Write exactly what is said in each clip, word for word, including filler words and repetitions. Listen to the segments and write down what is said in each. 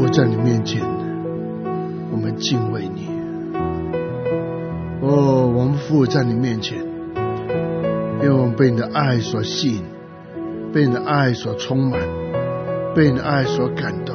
在你面前，我们敬畏你。哦，我们俯在你面前，因为我们被你的爱所吸引，被你的爱所充满，被你的爱所感动。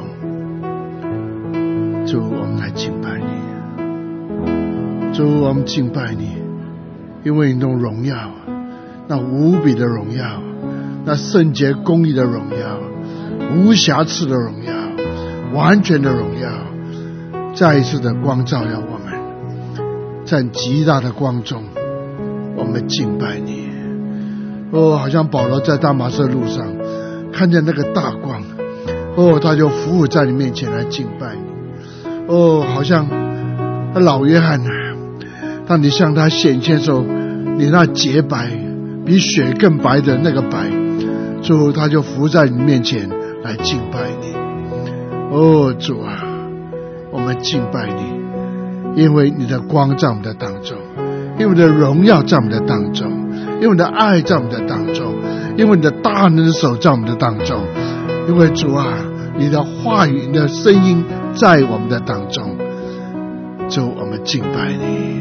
主，我们来敬拜你。主，我们敬拜你，因为你那种荣耀，那无比的荣耀，那圣洁公义的荣耀，无瑕疵的荣耀，完全的荣耀，再一次的光照了我们。在极大的光中，我们敬拜你。哦，好像保罗在大马色路上看见那个大光，哦，他就俯伏在你面前来敬拜你。哦，好像老约翰啊，当你向他显现的时候，你那洁白比雪更白的那个白，最后他就伏在你面前来敬拜你。哦，主啊，我们敬拜你，因为你的光在我们的当中，因为你的荣耀在我们的当中，因为你的爱在我们的当中，因为你的大能的手在我们的当中，因为主啊，你的话语，你的声音在我们的当中。主，我们敬拜你，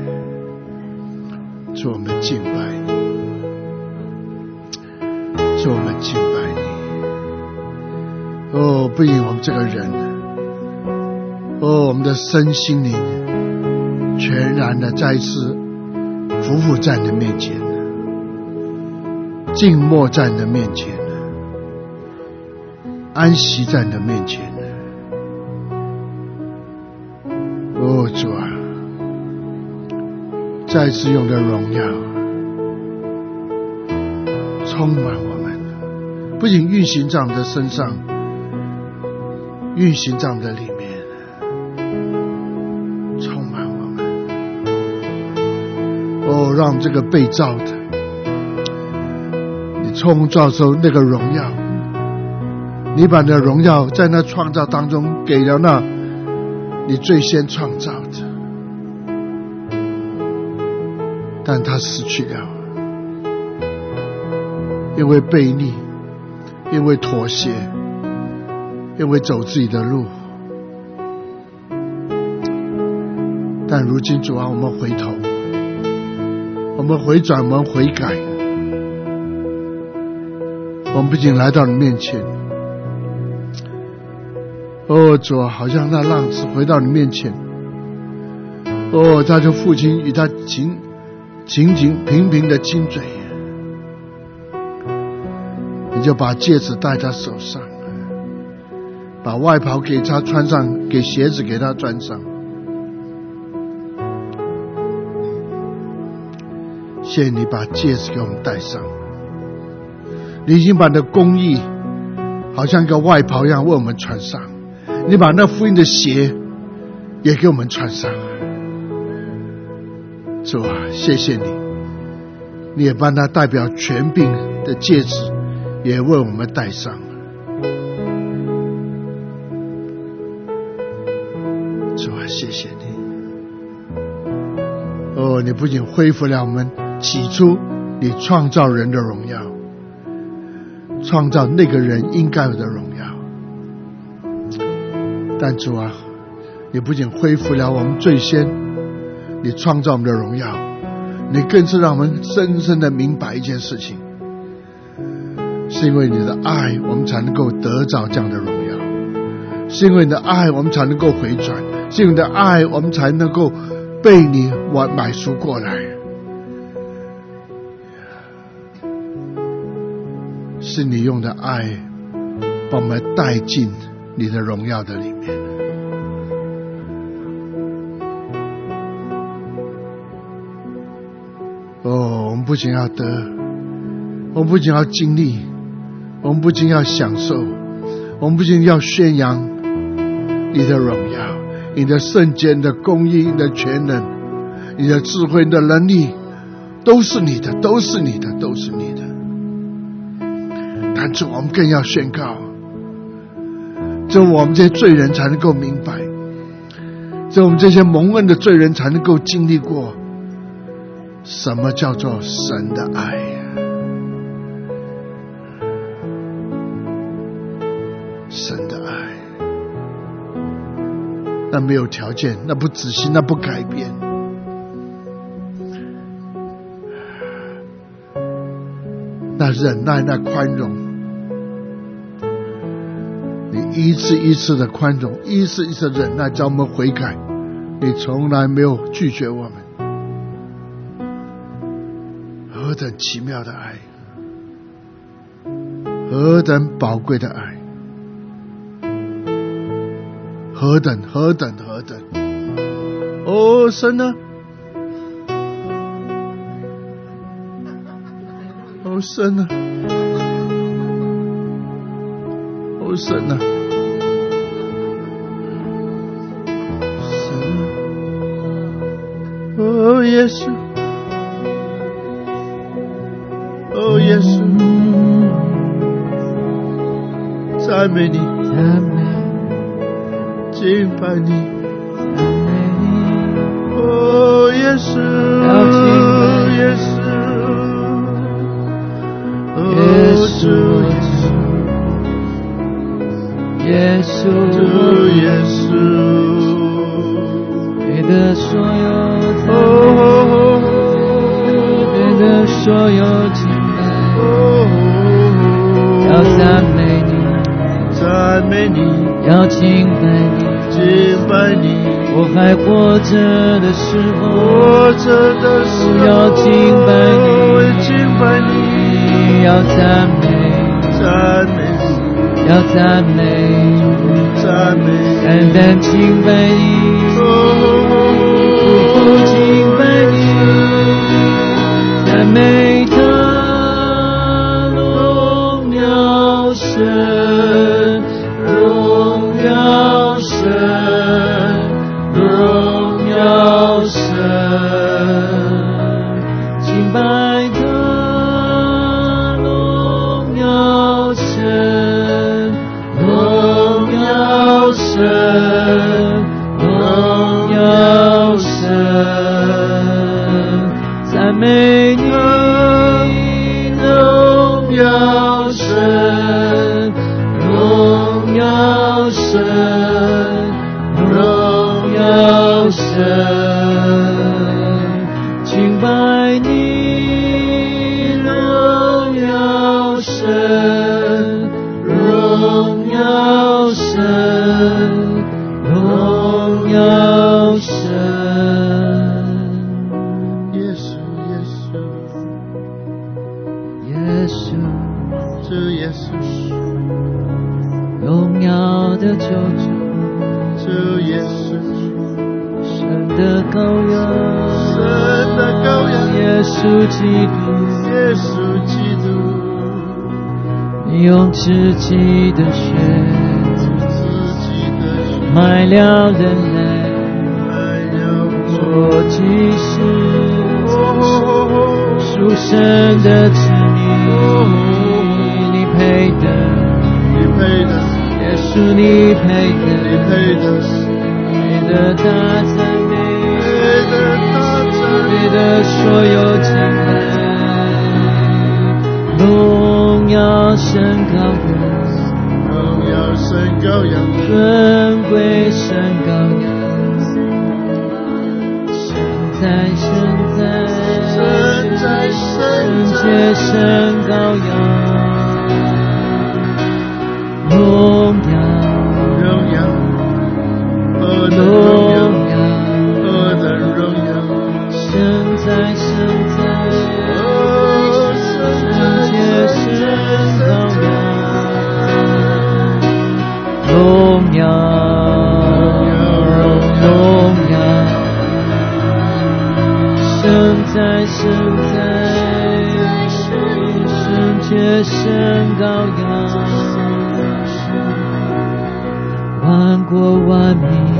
主，我们敬拜你，主，我们敬拜你。哦，不仅我们这个人，哦，我们的身心灵全然的再一次俯伏在你的面前，静默在你的面前，安息在你的面前。哦，主啊，再次用的荣耀充满我们，不仅运行在我们的身上，运行在我们的里面，充满我们。哦，让这个被造的，你创造的时候那个荣耀，你把你的荣耀在那创造当中给了那你最先创造的，但他失去了，因为悖逆，因为妥协，因为走自己的路。但如今主啊，我们回头，我们回转，我们悔改，我们不仅来到你面前，哦，主啊，好像那浪子回到你面前，哦，他就父亲与他紧紧紧平平的亲嘴，你就把戒指戴他手上，把外袍给他穿上，给鞋子给他穿上。谢谢你把戒指给我们戴上，你已经把你的公义好像一个外袍一样为我们穿上，你把那福音的鞋也给我们穿上。主啊，谢谢你，你也把那代表权柄的戒指也为我们戴上。主啊，谢谢你。哦，你不仅恢复了我们起初你创造人的荣耀，创造那个人应该有的荣耀，但主啊，你不仅恢复了我们最先你创造我们的荣耀，你更是让我们深深的明白一件事情，是因为你的爱我们才能够得着这样的荣耀，是因为你的爱我们才能够回转，是因为你的爱我们才能够被你买赎过来，是你用的爱把我们带进你的荣耀的里面。哦，我们不仅要得，我们不仅要经历，我们不仅要享受，我们不仅要宣扬你的荣耀，你的圣洁，你的公义，你的全能，你的智慧，你的能力，都是你的，都是你的，都是你的。但是我们更要宣告，只有我们这些罪人才能够明白，只有我们这些蒙恩的罪人才能够经历过什么叫做神的爱。神的爱， 那没有条件，那不止息，那不改变。那忍耐，那宽容，你一次一次的宽容，一次一次的忍耐，叫我们悔改。你从来没有拒绝我们，何等奇妙的爱，何等宝贵的爱，何等何等何等！哦，神啊！哦，神啊！哦，神啊！神啊！哦，耶稣！哦，耶稣！赞美你， 赞美， 敬拜你， 赞美你， 哦，耶稣，耶稣， 耶稣，耶稣， 耶稣， 你的所有赞哦， 美，你的所有敬拜， 哦， 要赞美你， 赞美你， 要敬拜你， 敬拜你， 我还活着的时候， 活着的时候要敬拜你， 敬拜你， 要赞美， 赞美你， 要赞美， 赞美， 单单敬拜你，不敬拜你，赞美他，荣耀神，荣耀神，荣耀神，敬拜他，荣耀神，荣耀神，荣耀神，赞美你，荣耀神，荣耀神，荣耀神，敬拜你，荣耀神，荣耀神，荣耀神， 耶稣，耶稣， 耶稣， 主耶稣， 荣耀的救主， 主耶稣， 神的羔羊， 神的羔羊， 耶稣基督， 耶稣基督， 你用自己的血自己的血买了人类， 来了做祭司， 我， 属神的子民，你配的， 你配的， 耶稣你配你的， 配的， 你的大赞美， 配的大赞你的所有敬拜，荣耀神羔羊， 荣耀神羔羊， 尊贵神羔羊，神在神在， 神在神圣在， 洁神羔羊，荣耀荣耀，何等荣荣耀， 耀， 何等荣耀， 神在神在， 哦，神圣洁神在羔羊，荣耀荣耀，神在神在，圣洁神羔羊，万国万民，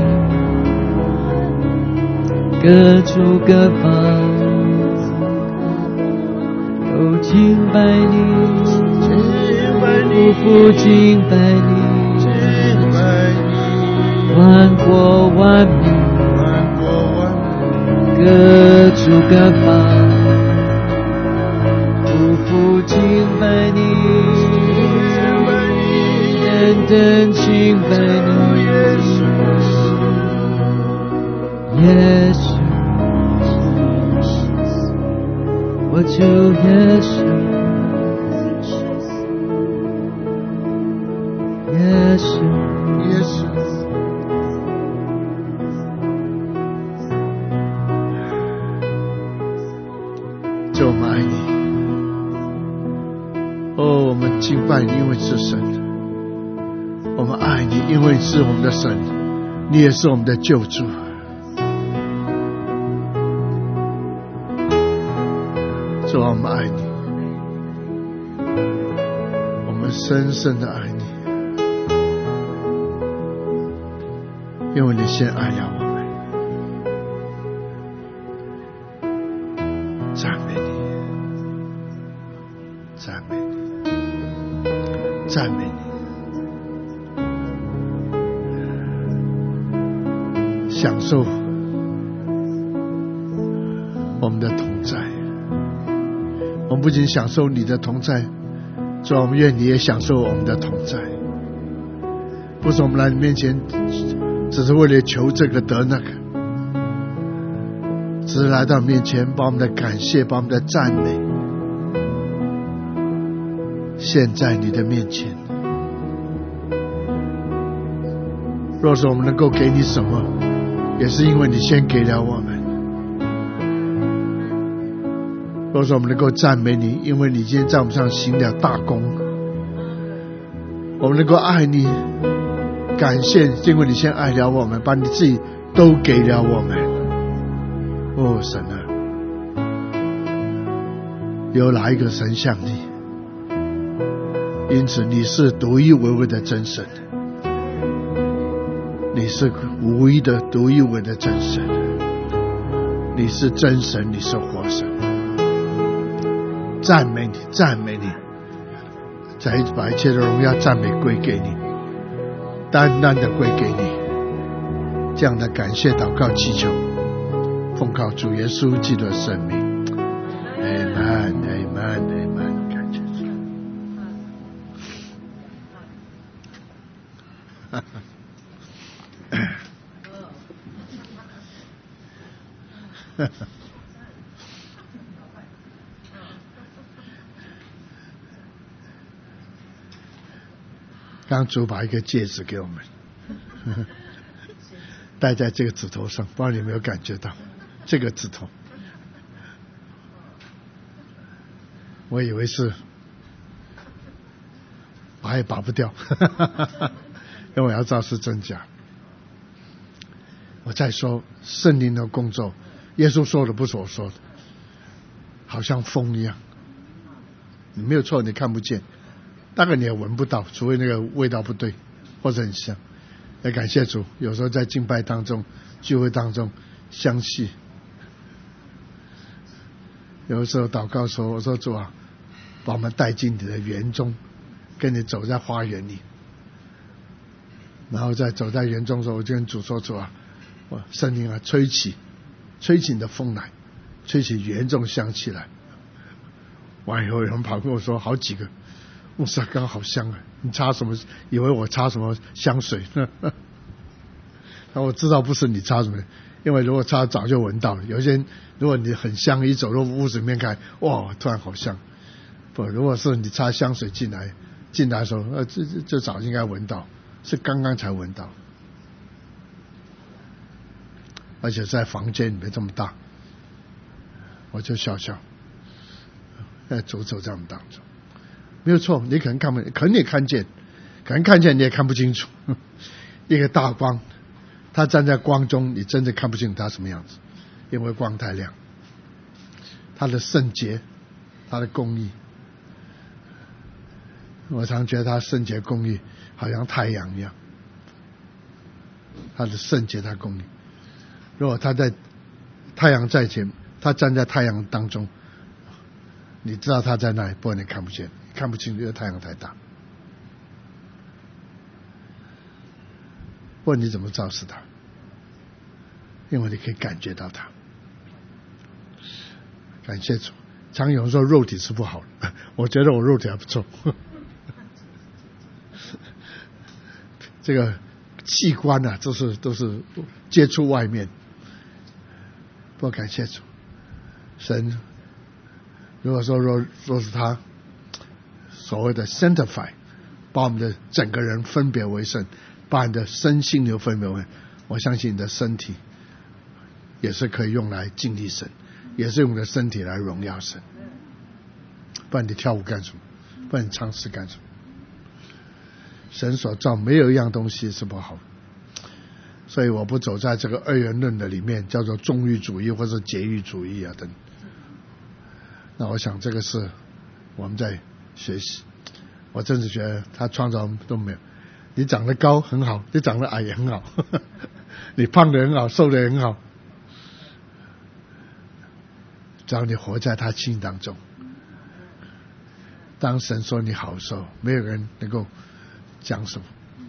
各族各邦，都敬拜你， 敬拜不你， 负敬拜你， 敬拜你， 万国万民， 万国万民， 各族各邦，不负敬拜你， 敬拜你， 单单敬拜你， 耶稣， 耶稣，我主耶稣，耶稣， 耶稣，主，我们爱你。哦，我们敬拜你，因为是神；我们爱你，因为是我们的神，你也是我们的救主。主啊，我们爱你，我们深深的爱你，因为你先爱了我们。赞美你，赞美你，赞美你，享受我们的同在。我们不仅享受你的同在，主啊，我们愿你也享受我们的同在。不是我们来你面前只是为了求这个得那个，只是来到面前把我们的感谢，把我们的赞美献在你的面前。若是我们能够给你什么，也是因为你先给了我们。若是我们能够赞美你，因为你今天在我们上行了大功。我们能够爱你，感谢，因为你先爱了我们，把你自己都给了我们。哦，神啊，有哪一个神像你？因此你是独一无二的真神，你是无一的独一无二的真神，你是真神，你是活神。赞美你，赞美你，再把一切的荣耀赞美归给你，单单的归给你。这样的感谢祷告祈求，奉靠主耶稣基督的圣名。 Amen Amen Amen。 感谢主。刚主把一个戒指给我们戴在这个指头上，不知道你有没有感觉到这个指头，我以为是拔也拔不掉因为我要知道是真假。我再说圣灵的工作，耶稣说的不是我说的，好像风一样，你没有错，你看不见，大概你也闻不到，除非那个味道不对或者很香。也感谢主，有时候在敬拜当中聚会当中香气，有的时候祷告的时候我说主啊，把我们带进你的园中，跟你走在花园里，然后在走在园中的时候，我就跟主说主啊，我圣灵啊，吹起吹起你的风来，吹起园中香气来。完以后有人跑跟我说，好几个牧师刚好香啊，你擦什么？以为我擦什么香水那我知道不是你擦什么，因为如果擦早就闻到了。有些人如果你很香，一走入屋子里面看，哇，突然好香。不，如果是你擦香水进来进来的时候，呃，这这这早应该闻到，是刚刚才闻到，而且在房间里面这么大，我就笑笑，在走走在我们当中。没有错，你可能看不，可能你看见，可能看见你也看不清楚。一个大光，他站在光中，你真的看不清楚他什么样子，因为光太亮。他的圣洁，他的公义，我常觉得他圣洁公义好像太阳一样，他的圣洁，他公义。如果他在太阳在前，他站在太阳当中，你知道他在那里，不过你看不见，看不清，因为太阳太大。问你怎么知道是他？因为你可以感觉到他。感谢主。常有人说肉体是不好的，我觉得我肉体还不错。这个器官啊，都是都是接触外面， 不感谢主，神如果说若若是他所谓的 sanctify， 把我们的整个人分别为圣，把你的身心灵分别为圣，我相信你的身体也是可以用来敬畏神，也是用你的身体来荣耀神。不然你跳舞干什么？不然你唱诗干什么？神所造没有一样东西是不好的，所以我不走在这个二元论的里面，叫做纵欲主义或者节欲主义啊等。那我想这个是我们在学习。我真是觉得他创造都没有，你长得高很好，你长得矮也很好，呵呵，你胖的很好，瘦的很好，只要你活在他心当中。当神说你好的时候，没有人能够讲什么。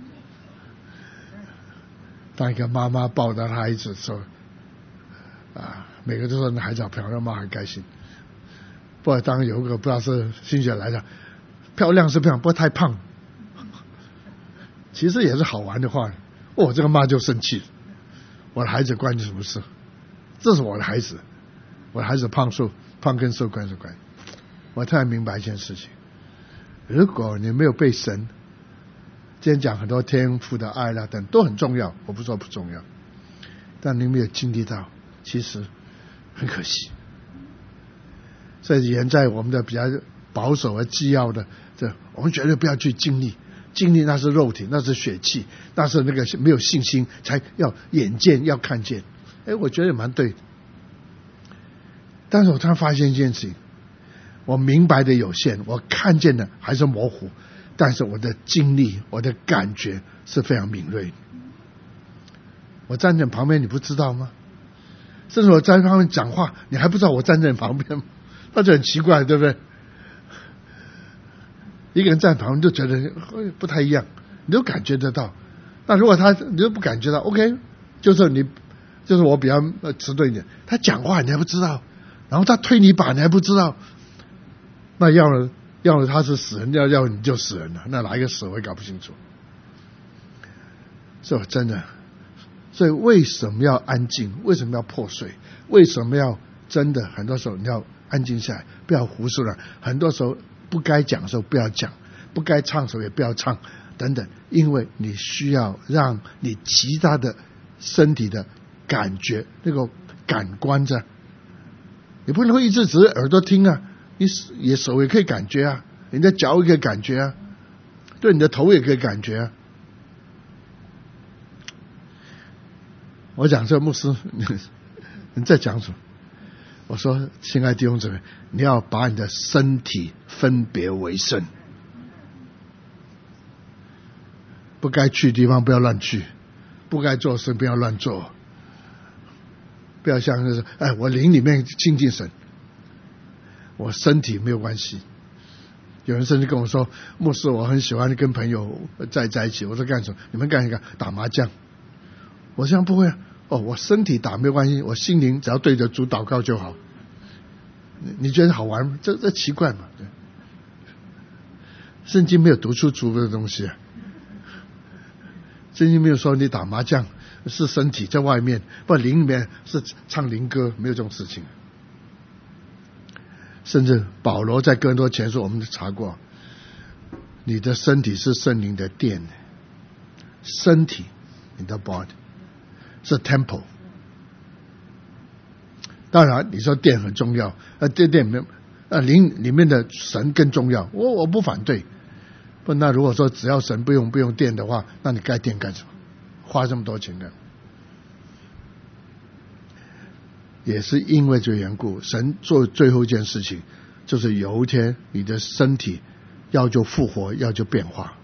当一个妈妈抱到她孩子的时候，啊，每个都说那孩子好漂亮，妈很开心。不过当有一个不知道是心血来的，漂亮是漂亮，不过太胖，其实也是好玩的话。哦，这个妈就生气了，我的孩子关你什么事？这是我的孩子，我的孩子胖瘦胖跟瘦关是关。我突然明白一件事情，如果你没有被神，今天讲很多天父的爱啦等都很重要，我不说不重要，但你没有经历到，其实很可惜。所以人在我们的比较保守和纪要的，这我们绝对不要去经历，经历那是肉体，那是血气，那是那个没有信心才要眼见要看见。哎，我觉得也蛮对的。但是我突然发现一件事情，我明白的有限，我看见的还是模糊，但是我的经历我的感觉是非常敏锐的。我站在旁边你不知道吗？甚至我在旁边讲话你还不知道我站在你旁边吗？那就很奇怪，对不对？一个人站旁边就觉得不太一样，你都感觉得到。那如果他你都不感觉到 OK， 就是你就是我比较迟钝一点，他讲话你还不知道，然后他推你把你还不知道，那要了要了他是死人，要要你就死人了，那哪一个死我也搞不清楚。所以我真的，所以为什么要安静？为什么要破碎？为什么要真的很多时候你要安静下来，不要胡说了。很多时候不该讲的时候不要讲，不该唱的时候也不要唱等等，因为你需要让你其他的身体的感觉那个感官在，你不能够一直只是耳朵听啊，你也手也可以感觉啊，你的脚也可以感觉啊，对，你的头也可以感觉啊。我讲这牧师，你, 你在讲什么？我说，亲爱的弟兄姊妹，你要把你的身体分别为圣，不该去的地方不要乱去，不该做事不要乱做，不要像是哎，我灵里面亲近神，我身体没有关系。有人甚至跟我说，牧师，我很喜欢跟朋友在在一起。我说干什么？你们干一个打麻将。我这样不会啊。哦，我身体打没有关系，我心灵只要对着主祷告就好。你觉得好玩吗？这这奇怪嘛？对，圣经没有读出主的东西啊。圣经没有说你打麻将是身体在外面，不灵里面是唱灵歌，没有这种事情。甚至保罗在哥林多前书我们查过，你的身体是圣灵的殿，身体你的 body 是 temple。 当然你说殿很重要，呃，殿殿里面呃灵里面的神更重要，我我不反对。不，那如果说只要神不用不用殿的话，那你盖殿干什么？花这么多钱干？也是因为这个缘故，神做最后一件事情，就是有一天你的身体要就复活，要就变化。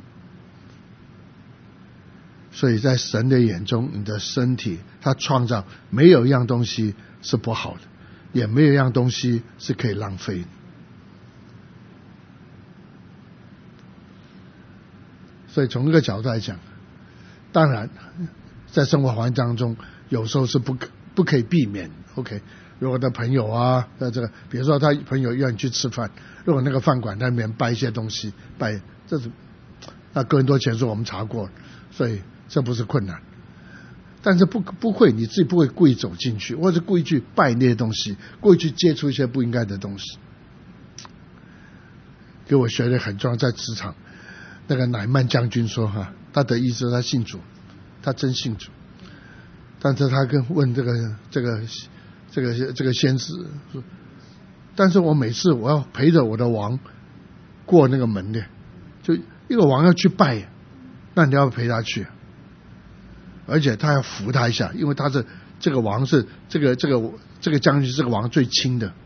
所以在神的眼中，你的身体他创造没有一样东西是不好的，也没有一样东西是可以浪费的。所以从这个角度来讲，当然在生活环境当中有时候是不可不可以避免。 OK， 如果他朋友啊，那这个比如说他朋友要你去吃饭，如果那个饭馆那边摆一些东西，摆这是那哥林多前书我们查过，所以这不是困难。 但是不不会，你自己不会故意走进去，或者故意去拜那些东西，故意去接触一些不应该的东西。给我学的很重要，在职场，那个乃曼将军说哈，他的意思他信主，他真信主，但是他跟问这个这个这个这个先知说，但是我每次我要陪着我的王过那个门的，就一个王要去拜，那你要陪他去，而且他要扶他一下，因为他是这个王是这个这个这个将军是这个王最亲的。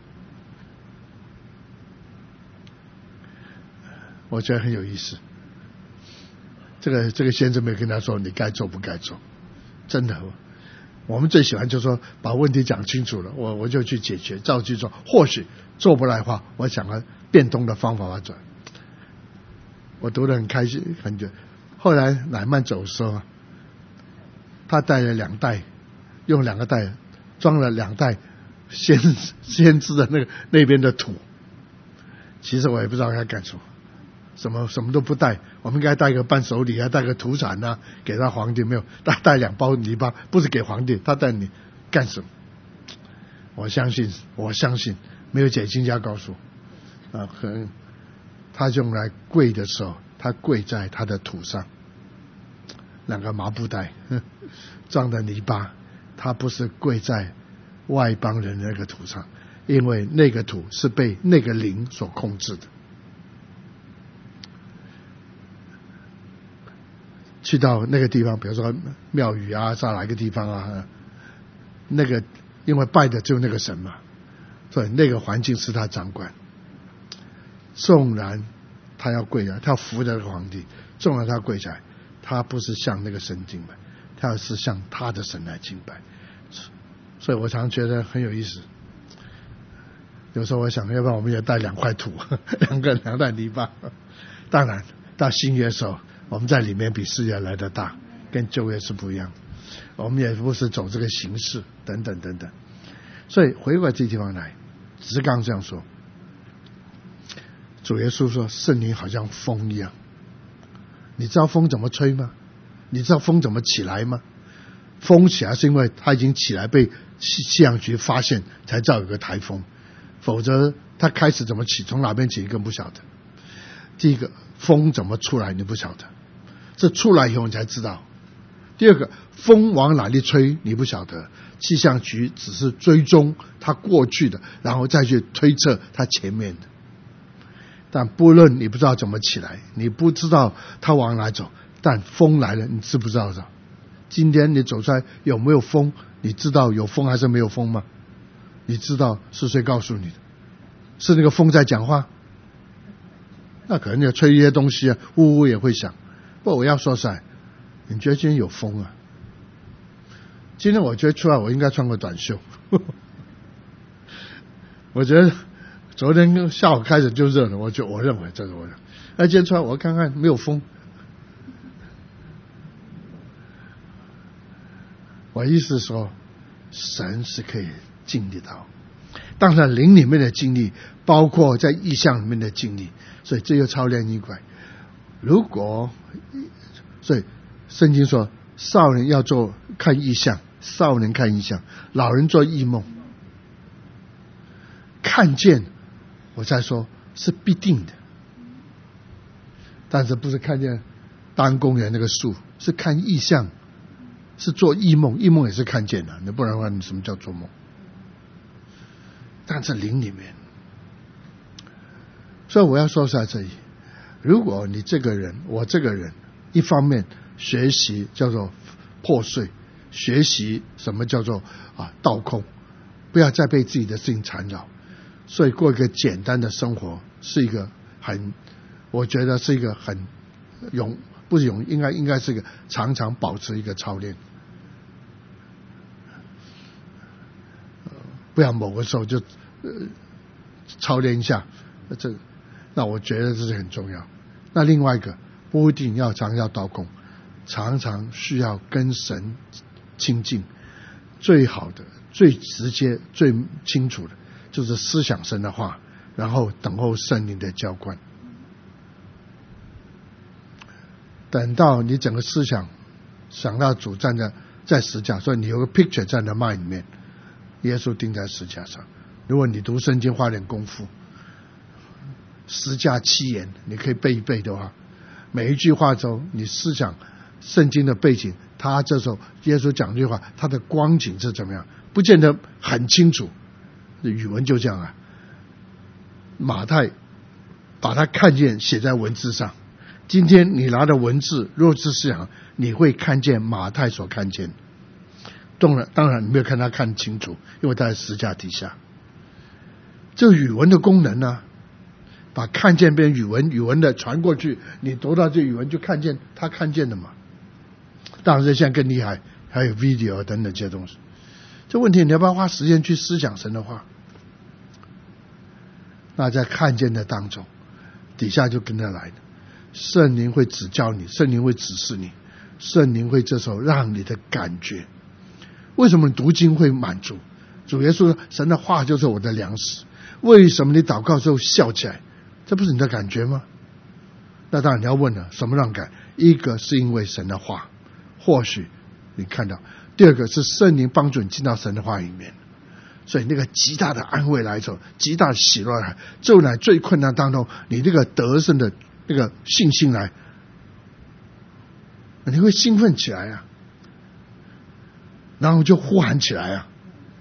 我觉得很有意思，这个这个先生没跟他说你该做不该做，真的，我们最喜欢就是说把问题讲清楚了，我我就去解决，照去做，或许做不来的话，我想个变通的方法来做。我读得很开心，很久。后来乃曼走的时候，他带了两袋，用两个袋装了两袋先先知的那个那边的土。其实我也不知道该干什么。什么什么都不带，我们应该带个伴手礼啊，带个土产啊，给他皇帝没有？带带两包泥巴，不是给皇帝，他带你干什么？我相信，我相信，没有解经家告诉我啊，可能他用来跪的时候，他跪在他的土上，两个麻布袋装的泥巴，他不是跪在外邦人的那个土上，因为那个土是被那个灵所控制的。去到那个地方，比如说庙宇啊，在哪个地方啊，那个因为拜的只有那个神嘛，所以那个环境是他掌管。纵然他要跪下，他要服这个皇帝，纵然他跪下来，他不是向那个神敬拜，他是向他的神来敬拜。所以我常觉得很有意思。有时候我想，要不然我们也带两块土，两个两袋泥巴。当然，到新约的时候，我们在里面比世界来得大，跟旧约是不一样。我们也不是走这个形式，等等等等。所以回过这地方来，只是刚刚这样说，主耶稣说圣灵好像风一样。你知道风怎么吹吗？你知道风怎么起来吗？风起来是因为它已经起来，被气象局发现才知道有个台风，否则它开始怎么起，从哪边起更不晓得。第一个，风怎么出来你不晓得，这出来以后你才知道。第二个，风往哪里吹你不晓得，气象局只是追踪它过去的，然后再去推测它前面的。但不论你不知道怎么起来，你不知道它往哪走，但风来了你知不知道的？今天你走出来有没有风？你知道有风还是没有风吗？你知道是谁告诉你的？是那个风在讲话？那可能要吹一些东西啊，呜呜也会响。不过我要说实在，你觉得今天有风啊？今天我觉得出来我应该穿个短袖。我觉得昨天下午开始就热了，我就我认为这是我的。那今天出来我看看没有风。我意思说，神是可以经历到，当然灵里面的经历，包括在意象里面的经历，所以这又超炼一块。如果所以圣经说，少年要做看异象，少年看异象，老人做异梦。看见，我再说是必定的，但是不是看见当公园那个树，是看异象。是做异梦，异梦也是看见的，你不然的话，你什么叫做梦？但在灵里面，所以我要说在这里，如果你这个人，我这个人，一方面学习叫做破碎，学习什么叫做啊倒空，不要再被自己的事情缠绕，所以过一个简单的生活，是一个很，我觉得是一个很永。不是永，应该应该是一个常常保持一个操练，不要某个时候就、呃、操练一下，这那我觉得这是很重要。那另外一个，不一定要常要倒空，常常需要跟神亲近，最好的、最直接、最清楚的，就是思想神的话，然后等候圣灵的浇灌。等到你整个思想想到主站在在十字架，所以你有个 picture 在你的 mind 里面，耶稣钉在十字架上。如果你读圣经花点功夫，十字架七言你可以背一背的话，每一句话中你思想圣经的背景，他这时候耶稣讲这句话，他的光景是怎么样，不见得很清楚，语文就这样啊。马太把它看见写在文字上，今天你拿的文字若是思想，你会看见马太所看见。当然当然你没有看他看清楚，因为他在十字架底下。这语文的功能呢，把看见变语文，语文的传过去，你读到这语文就看见他看见的嘛。当然现在更厉害，还有 video 等等这些东西。这问题你要不要花时间去思想神的话？那在看见的当中，底下就跟着来的，圣灵会指教你，圣灵会指示你，圣灵会这时候让你的感觉。为什么你读经会满足？主耶稣说神的话就是我的粮食。为什么你祷告之后笑起来？这不是你的感觉吗？那当然你要问了，什么让感？一个是因为神的话，或许你看到；第二个是圣灵帮助你进到神的话里面，所以那个极大的安慰来走，极大的喜乐来，就来最困难当中，你那个得胜的那个信心来，你会兴奋起来啊，然后就呼喊起来啊。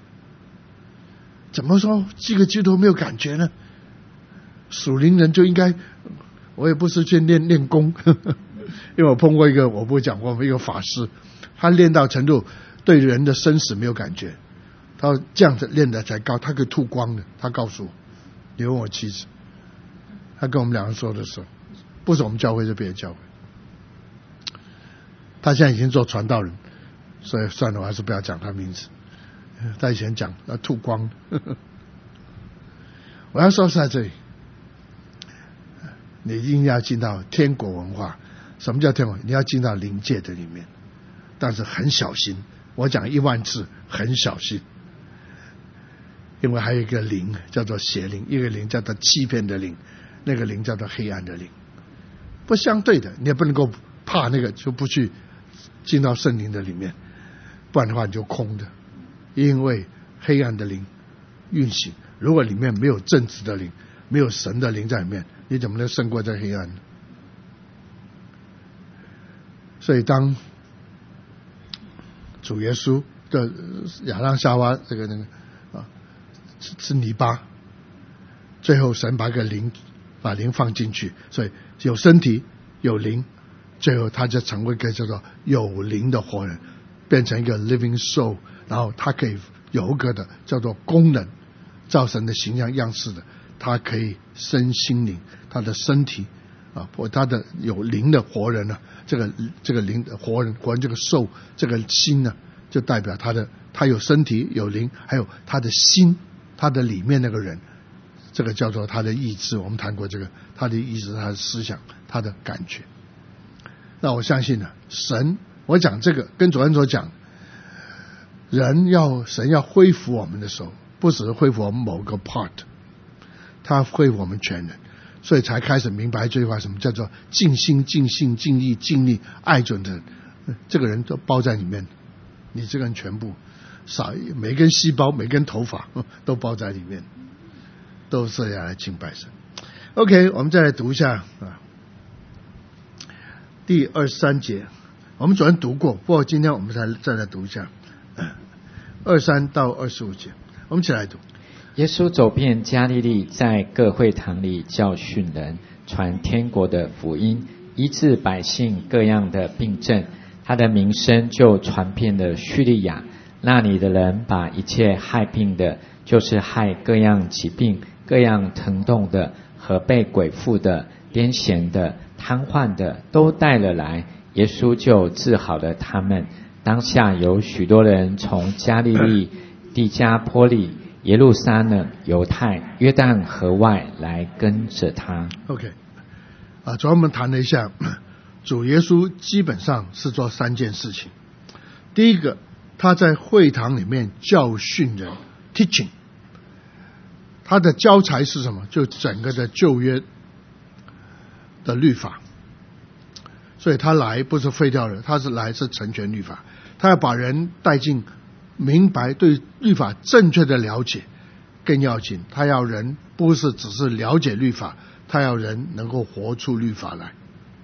怎么说这个基督徒没有感觉呢？属灵人就应该，我也不是去练练功，呵呵，因为我碰过一个，我不会讲过一个法师，他练到程度对人的生死没有感觉，他这样子练的才高，他可以吐光的。他告诉我，你问我妻子，他跟我们两个说的时候，不是我们教会是别的教会，他现在已经做传道人，所以算了，我还是不要讲他名字。他以前讲要吐光呵呵，我要说是在这里，你一定要进到天国文化。什么叫天国？你要进到灵界的里面，但是很小心。我讲一万次，很小心，因为还有一个灵叫做邪灵，一个灵叫做欺骗的灵，那个灵叫做黑暗的灵，不相对的。你也不能够怕那个就不去进到圣灵的里面，不然的话你就空的。因为黑暗的灵运行，如果里面没有正直的灵，没有神的灵在里面，你怎么能胜过这黑暗呢？所以当主耶稣的亚当夏娃这个那个啊吃吃泥巴，最后神把个灵把灵放进去，所以有身体有灵，最后他就成为一个叫做有灵的活人，变成一个 living soul。然后他可以有一个的叫做功能，照神的形象样式的，他可以身心灵，他的身体啊，或他的有灵的活人呢、啊，这个这个灵的活人，活人这个受这个心呢，就代表他的他有身体有灵，还有他的心，他的里面那个人，这个叫做他的意志。我们谈过这个，他的意志，他的思想，他的感觉。那我相信呢、啊，神，我讲这个跟昨天所讲。人要神要恢复我们的时候，不只是恢复我们某个 part， 他恢复我们全人，所以才开始明白这句话，什么叫做尽心尽性尽意尽力爱准的人，这个人都包在里面，你这个人全部少每根细胞每根头发都包在里面，都是要来敬拜神。 OK， 我们再来读一下啊，第二十三节，我们昨天读过，不过今天我们再再来读一下二三到二十五节，我们一起来读。 耶稣走遍加利利，在各会堂里教训人，传天国的福音，医治百姓各样的病症。他的名声就传遍了叙利亚，那里的人把一切害病的，就是害各样疾病、各样疼痛的和被鬼附的、癫痫的、瘫痪的，都带了来，耶稣就治好了他们。当下有许多人从加利利、地加波利、耶路撒冷、犹太、约旦河外来跟着他。 OK， 啊，昨天我们谈了一下，主耶稣基本上是做三件事情。第一个，他在会堂里面教训人 teaching， 他的教材是什么？就整个的旧约的律法，所以他来不是废掉了，他是来是成全律法。 他要把人带进明白对律法正确的了解，更要紧，他要人不是只是了解律法，他要人能够活出律法来。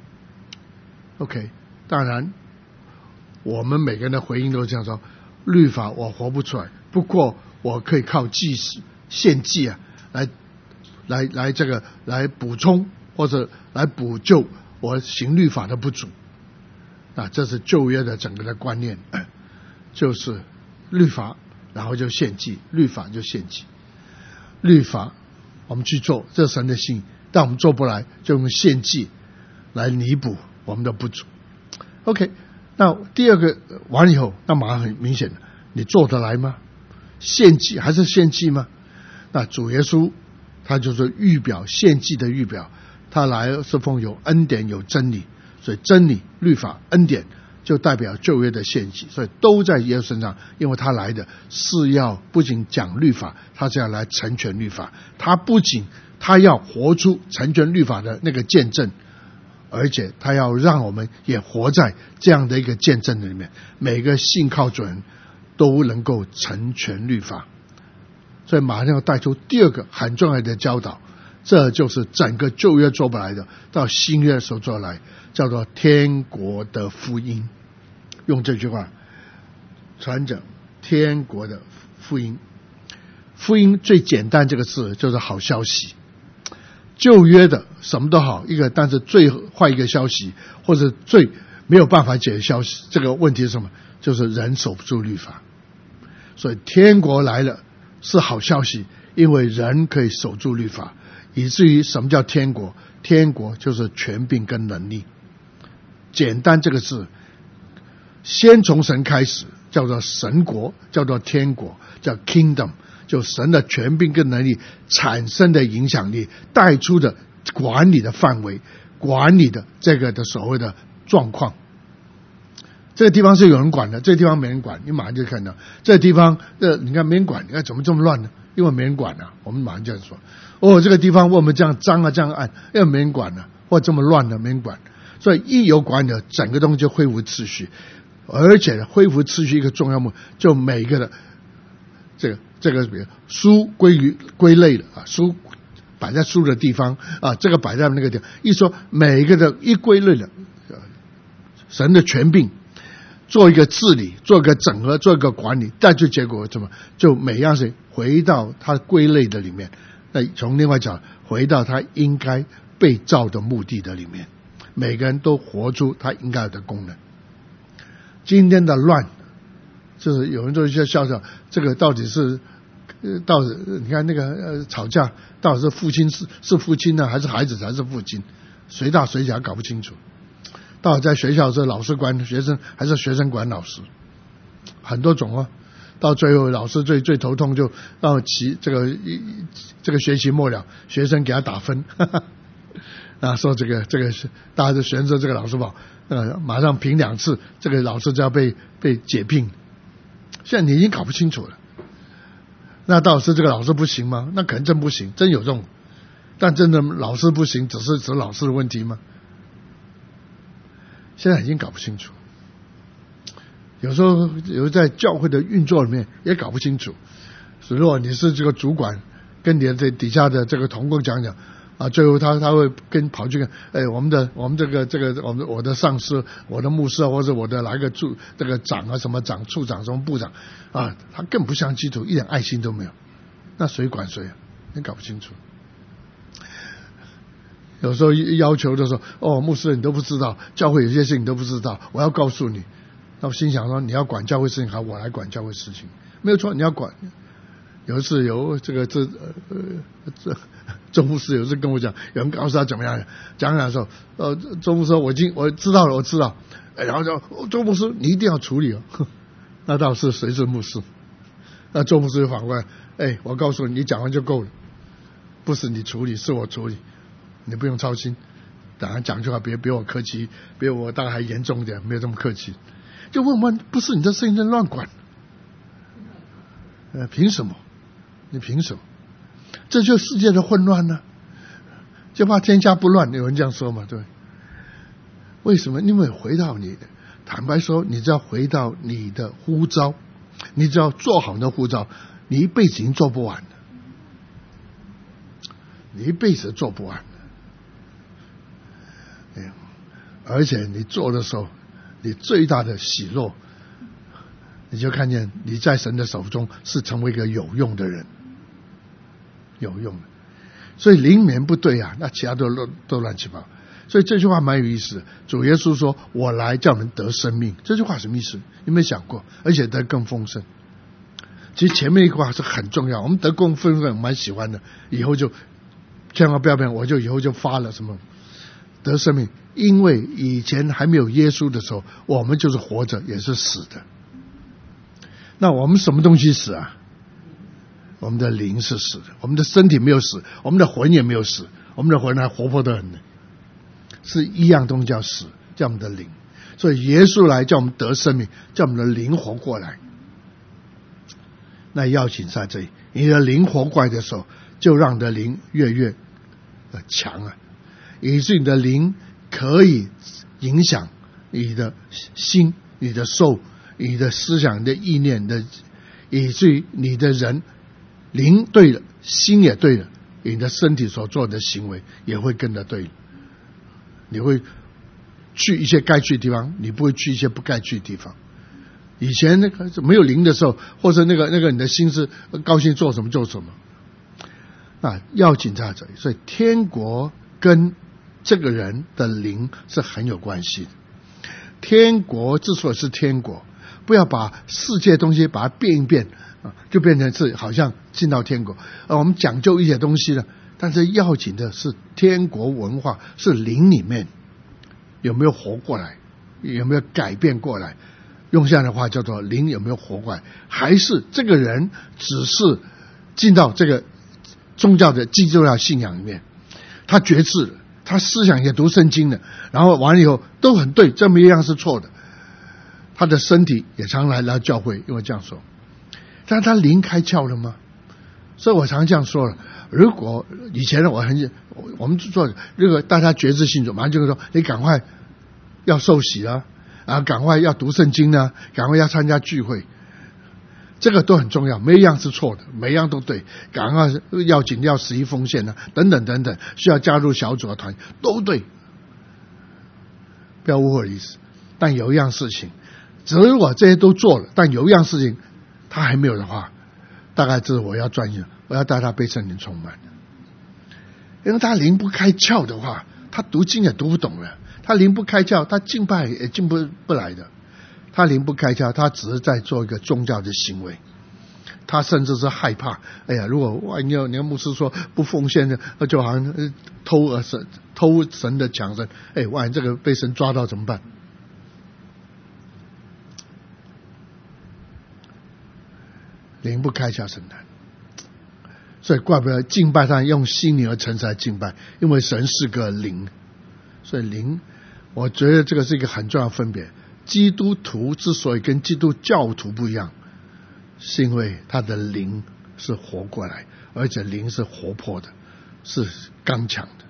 OK， 当然我们每个人的回应都这样说，律法我活不出来，不过我可以靠祭祀献祭啊来来来这个来补充或者来补救我行律法的不足。啊，这是旧约的整个的观念，就是律法然后就献祭，律法就献祭，律法我们去做，这是神的心，但我们做不来就用献祭来弥补我们的不足。 OK， 那第二个完了以后，那马上很明显的，你做得来吗？献祭还是献祭吗？那主耶稣他就是预表，献祭的预表，他来是奉有恩典有真理，所以真理律法恩典就代表旧约的献祭，所以都在耶稣身上，因为他来的是要不仅讲律法，他是要来成全律法，他不仅他要活出成全律法的那个见证，而且他要让我们也活在这样的一个见证里面，每个信靠主人都能够成全律法。所以马上要带出第二个很重要的教导，这就是整个旧约做不来的，到新约的时候做来，叫做天国的福音。用这句话传讲天国的福音。福音最简单这个字就是好消息。旧约的什么都好一个，但是最坏一个消息或者最没有办法解决消息，这个问题是什么？就是人守不住律法。所以天国来了是好消息，因为人可以守住律法，以至于什么叫天国？天国就是权柄跟能力。简单这个字先从神开始，叫做神国，叫做天国，叫 kingdom， 就神的权柄跟能力产生的影响力，带出的管理的范围，管理的这个的所谓的状况。这个地方是有人管的，这个地方没人管，你马上就看到这个地方呃，你看没人管，你看怎么这么乱呢？因为没人管啊，我们马上这样说，哦，这个地方为我们这样脏啊，这样暗，因为没人管啊，或这么乱的没人管，所以一有管理，整个东西就恢复秩序，而且恢复秩序一个重要目，就每一个的这个这个书归于归类了啊，书摆在书的地方啊，这个摆在那个地方，一说每一个的一归类了，神的权柄。做一个治理，做一个整合，做一个管理，但就结果怎么就每样事回到它归类的里面，那从另外讲回到它应该被造的目的的里面，每个人都活出他应该有的功能。今天的乱就是有人就笑笑笑，这个到底是到底你看那个呃吵架到底是父亲是是父亲呢，还是孩子才是父亲，谁大谁小搞不清楚。到底在学校是老师管学生还是学生管老师，很多种啊。到最后老师最最头痛，就让其这个这个学期末了，学生给他打分，哈哈啊说这个这个大家就学生说这个老师不好，呃马上评两次，这个老师就要被被解聘。现在你已经搞不清楚了，那到底是这个老师不行吗？那可能真不行，真有这种，但真的老师不行，只是只是老师的问题吗？现在已经搞不清楚，有时候有在教会的运作里面也搞不清楚。如果你是这个主管，跟你的这底下的这个同工讲讲啊，最后他他会跟跑去看，哎，我们的我们这个这个我们我的上司，我的牧师或者我的哪一个处这个长啊什么长处长什么部长啊，他更不像基督，一点爱心都没有，那谁管谁啊？你搞不清楚。有时候要求的时候，哦，牧师你都不知道，教会有些事情你都不知道，我要告诉你。那我心想说，你要管教会事情，好，我来管教会事情，没有错，你要管。有一次有这个这呃这周牧师有一次跟我讲，有人告诉他怎么样，讲讲的时候，呃，周牧师说我已经我知道了，我知道，哎，然后说、哦、周牧师你一定要处理哦。那倒是谁是牧师？那周牧师就反过来，哎，我告诉你，你讲完就够了，不是你处理，是我处理。你不用操心，当然讲句话别别我客气，别我大概还严重一点，没有这么客气。就问问，不是你这事情在乱管，呃，凭什么？你凭什么？这就是世界的混乱呢、啊，就怕天下不乱，有人这样说嘛，对。为什么？因为回到你坦白说，你只要回到你的呼召，你只要做好你的呼召，你一辈子已经做不完了，你一辈子做不完了。而且你做的时候，你最大的喜乐，你就看见你在神的手中是成为一个有用的人，有用的。所以灵棉不对啊，那其他都都乱七八糟。所以这句话蛮有意思的。主耶稣说：“我来叫你们得生命。”这句话什么意思？有没有想过？而且得更丰盛。其实前面一句话是很重要，我们得更丰盛蛮喜欢的，以后就千万不要变，我就以后就发了什么得生命。因为以前还没有耶稣的时候，我们就是活着也是死的。那我们什么东西死啊？我们的灵是死的，我们的身体没有死，我们的魂也没有死，我们的魂还活泼得很呢，是一样东西叫死，叫我们的灵。所以耶稣来叫我们得生命，叫我们的灵活过来。那要紧在这里，你的灵活过来的时候，就让你的灵越越的强啊，以致你的灵可以影响你的心、你的受、你的思想、你的意念的，以至于你的人灵对了，心也对了，你的身体所做的行为也会跟着对了。你会去一些该去的地方，你不会去一些不该去的地方。以前那个没有灵的时候，或者那个那个你的心是高兴做什么做什么，那要紧在这里。所以天国跟这个人的灵是很有关系的。天国之所以是天国，不要把世界东西把它变一变，就变成是好像进到天国。而我们讲究一些东西呢，但是要紧的是天国文化是灵里面有没有活过来，有没有改变过来。用这样的话叫做灵有没有活过来，还是这个人只是进到这个宗教的基督教信仰里面，他觉知了，他思想也读圣经了，然后完了以后都很对，这么一样是错的，他的身体也常来来教会，因为这样说，但他灵开窍了吗？所以我常这样说了，如果以前我很我们做这个大家觉知信主，马上就会说你赶快要受洗啊，啊赶快要读圣经啊，赶快要参加聚会，这个都很重要，没一样是错的，每一样都对，赶快要紧要十一奉献啊，等等等等，需要加入小组的团都对，不要误会我的意思。但有一样事情，只如果这些都做了，但有一样事情他还没有的话，大概这是我要专心，我要带他被圣灵充满。因为他灵不开窍的话，他读经也读不懂了，他灵不开窍，他敬拜也敬不不来的。他灵不开窍，他只是在做一个宗教的行为，他甚至是害怕，哎呀，如果万一你的牧师说不奉献的，就好像偷神偷神的强神，哎，万一这个被神抓到怎么办？灵不开窍神难，所以怪不得敬拜上用心灵和诚实来敬拜，因为神是个灵，所以灵，我觉得这个是一个很重要的分别。基督徒之所以跟基督教徒不一样，是因为他的灵是活过来，而且灵是活泼的，是刚强的。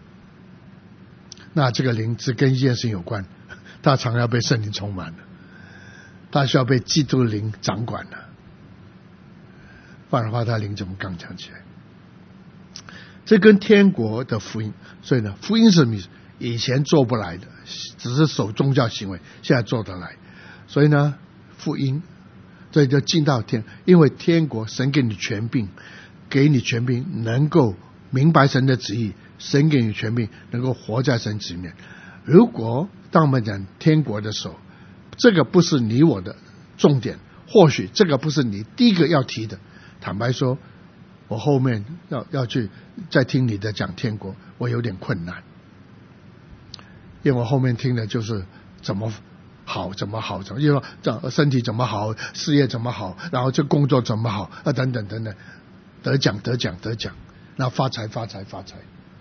那这个灵只跟一件事情有关，他常要被圣灵充满了，他需要被基督的灵掌管了，不然的话他灵怎么刚强起来？这跟天国的福音，所以呢，福音是什么意思？以前做不来的，只是守宗教行为，现在做得来。所以呢，福音，这就进到天，因为天国神给你权柄，给你权柄能够明白神的旨意，神给你权柄能够活在神旨意里面。如果当我们讲天国的时候，这个不是你我的重点，或许这个不是你第一个要提的。坦白说，我后面要要去再听你的讲天国，我有点困难。因为我后面听的就是怎么好怎么好，怎么因为说身体怎么好，事业怎么好，然后这工作怎么好啊，等等等等，得奖得奖得奖，然后发财发财发财。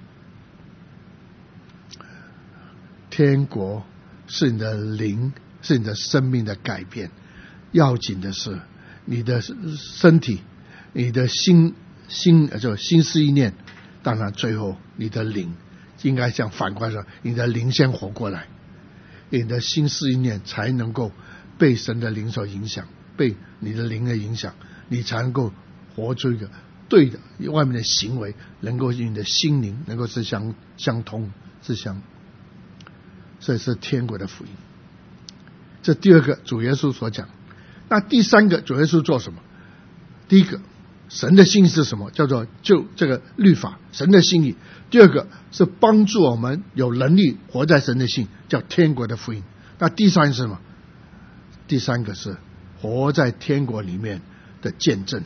天国是你的灵，是你的生命的改变，要紧的是你的身体，你的心心就心思意念，当然最后你的灵。应该像反过来说，你的灵先活过来， 你的心思意念才能够被神的灵所影响，被你的灵的影响，你才能够活出一个对的，外面的行为能够与你的心灵能够是相相通，是相，所以是天国的福音。这第二个主耶稣所讲。那第三个主耶稣做什么？第一个，神的心意是什么？叫做就这个律法，神的心意。第二个是帮助我们有能力活在神的心，叫天国的福音。那第三是什么？第三个是活在天国里面的见证。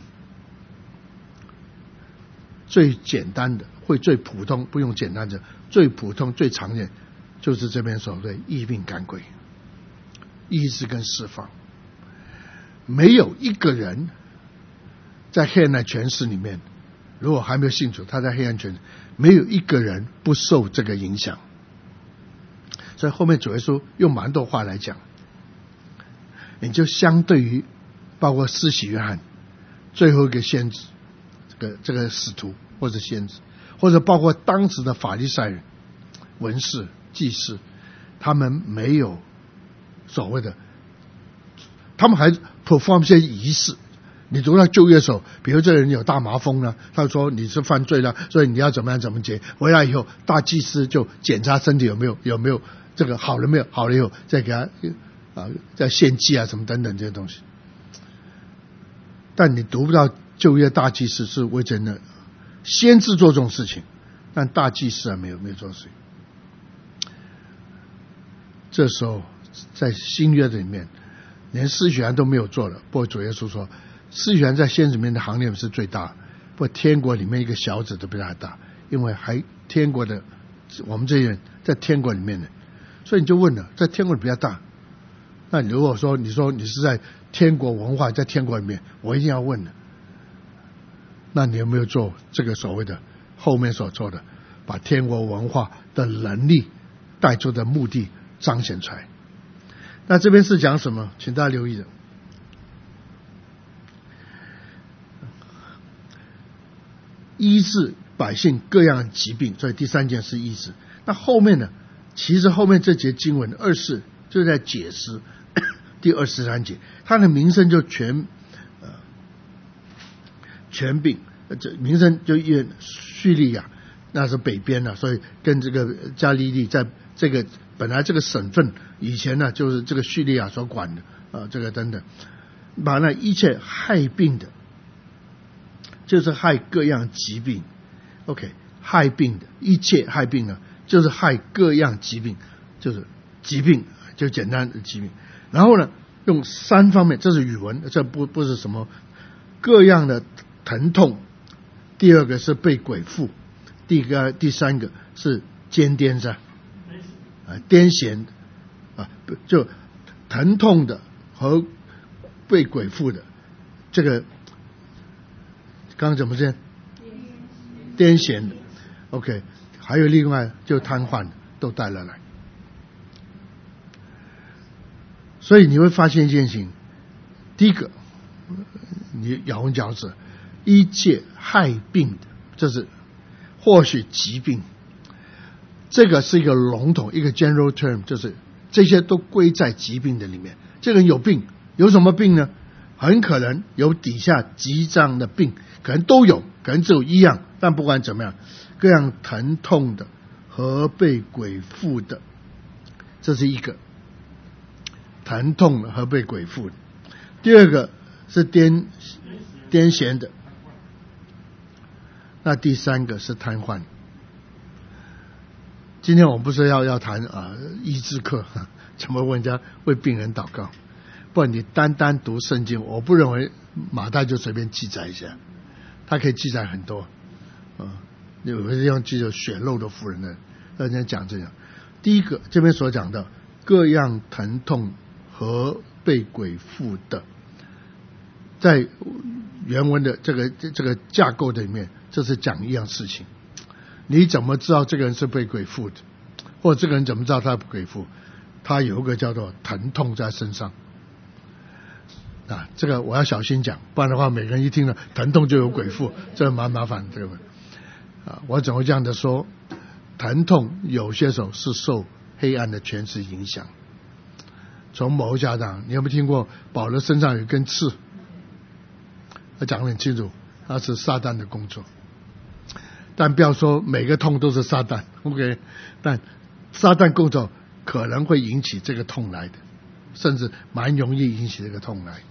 最简单的，会最普通，不用简单的，最普通最常见，就是这边所谓医病赶鬼，医治跟释放。没有一个人在黑暗的权势里面，如果还没有信主，他在黑暗权势，没有一个人不受这个影响。所以后面主耶稣用蛮多话来讲，你就相对于包括施洗约翰最后一个先知，这个这个使徒或者先知，或者包括当时的法利赛人、文士、祭司，他们没有所谓的，他们还 perform 一些仪式。你读到旧约的时候，比如这个人有大麻风了，他说你是犯罪了，所以你要怎么样怎么结。回来以后，大祭司就检查身体有没有有没有这个好了没有，好了以后再给他啊再献祭啊什么等等这些东西。但你读不到旧约大祭司是为真的先知做这种事情，但大祭司啊没有没有做事情。这时候在新约里面，连施洗约翰都没有做了。不过主耶稣说，施洗约翰在先知里面的行列是最大，不过天国里面一个小子都比他大，因为还天国的我们这些人在天国里面呢，所以你就问了，在天国里比较大。那如果说你说你是在天国文化在天国里面，我一定要问了，那你有没有做这个所谓的后面所做的，把天国文化的能力带出的目的彰显出来？那这边是讲什么？请大家留意的，医治百姓各样疾病，所以第三件是医治。那后面呢？其实后面这节经文二四就在解释第二十三节，他的名声就全呃全病，这名声就因叙利亚那是北边了，所以跟这个加利利在这个本来这个省份以前呢就是这个叙利亚所管的啊、呃，这个等等，把那一切害病的，就是害各样疾病 ，OK， 害病的一切害病呢，就是害各样疾病，就是疾病就简单的疾病。然后呢，用三方面，这是语文，这不不是什么各样的疼痛。第二个是被鬼附，第个第三个是癫癫是吧？啊，癫痫啊，就疼痛的和被鬼附的，这个刚刚怎么讲？癫痫的 ，OK， 还有另外就瘫痪的都带了来。所以你会发现一件事情，第一个，你咬文嚼字，一切害病的，这是或许疾病，这个是一个笼统一个 general term， 就是这些都归在疾病的里面。这个人有病，有什么病呢？很可能有底下疾障的病，可能都有，可能只有一样，但不管怎么样，各样疼痛的和被鬼附的，这是一个。疼痛和被鬼附的。第二个是癫癫痫的，那第三个是瘫痪。今天我们不是要要谈啊医治课，怎么为人家为病人祷告？不然你单单读圣经，我不认为马太就随便记载一下，他可以记载很多啊。有的地方记着血肉的妇人的，人家讲这样。第一个这边所讲的各样疼痛和被鬼附的，在原文的这个这个架构的里面，这是讲一样事情。你怎么知道这个人是被鬼附的，或者这个人怎么知道他被鬼附？他有一个叫做疼痛在身上啊，这个我要小心讲，不然的话每个人一听了疼痛就有鬼附，这蛮麻烦这个啊。我怎么这样的说？疼痛有些时候是受黑暗的权势影响。 从某一家长，你有没有听过保罗身上有一根刺？他讲得很清楚，那是撒旦的工作。但不要说每个痛都是撒旦 ，OK？ 但撒旦工作可能会引起这个痛来的，甚至蛮容易引起这个痛来。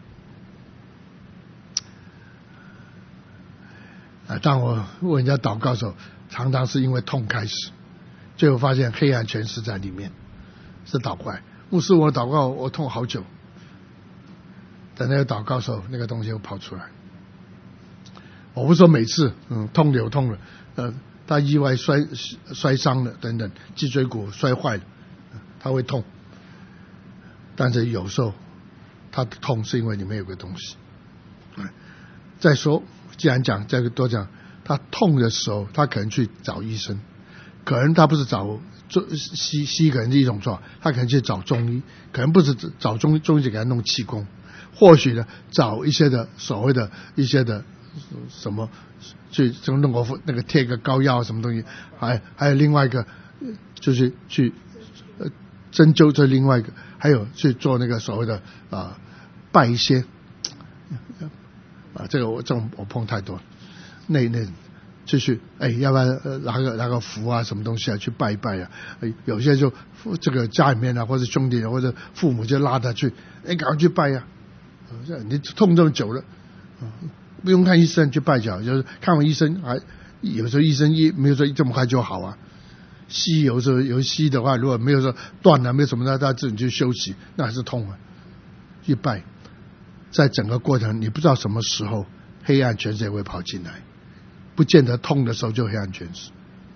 啊，当我为人家祷告的时候，常常是因为痛开始，最后发现黑暗权势在里面，是倒过来。牧师，我祷告我痛好久，等那个祷告的时候，那个东西又跑出来。我不是说每次嗯痛了有痛了，呃，他意外摔摔伤了等等，脊椎骨摔坏了，他会痛。但是有时候他的痛是因为里面有个东西。再说，既然讲再多讲，他痛的时候，他可能去找医生，可能他不是找西西医，可能是一种做法，他可能去找中医，可能不是找中中医给他弄气功，或许呢找一些的所谓的一些的什么去就弄个那个贴个膏药什么东西，还还有另外一个就是去呃针灸，这另外一个，还有去做那个所谓的啊拜一些啊，这个我这种我碰太多，那那就去哎，要不然呃拿个拿个符啊什么东西啊去拜一拜啊，有些就这个家里面啊或者兄弟或者父母就拉他去，哎赶快去拜呀、啊，你痛这么久了，不用看医生去拜脚，就是看完医生还有时候医生一没有说这么快就好啊，西医有时候有西医的话，如果没有说断了没有什么的，他自己去休息，那还是痛啊，去拜。在整个过程，你不知道什么时候黑暗权势也会跑进来，不见得痛的时候就黑暗权势。